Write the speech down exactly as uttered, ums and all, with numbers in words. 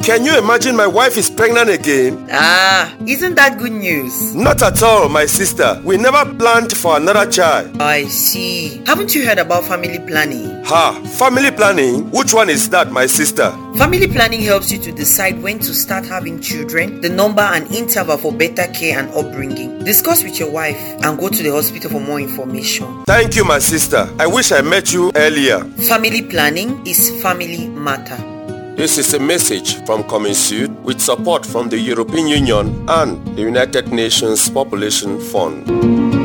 Can you imagine my wife is pregnant again? Ah, isn't that good news? Not at all, my sister. We never planned for another child. I see. Haven't you heard about family planning? Ha, family planning? Which one is that, my sister? Family planning helps you to decide when to start having children, the number and interval for better care and upbringing. Discuss with your wife and go to the hospital for more information. Thank you, my sister. I wish I met you earlier. Family planning is family matter. This is a message from Cominsuit with support from the European Union and the United Nations Population Fund.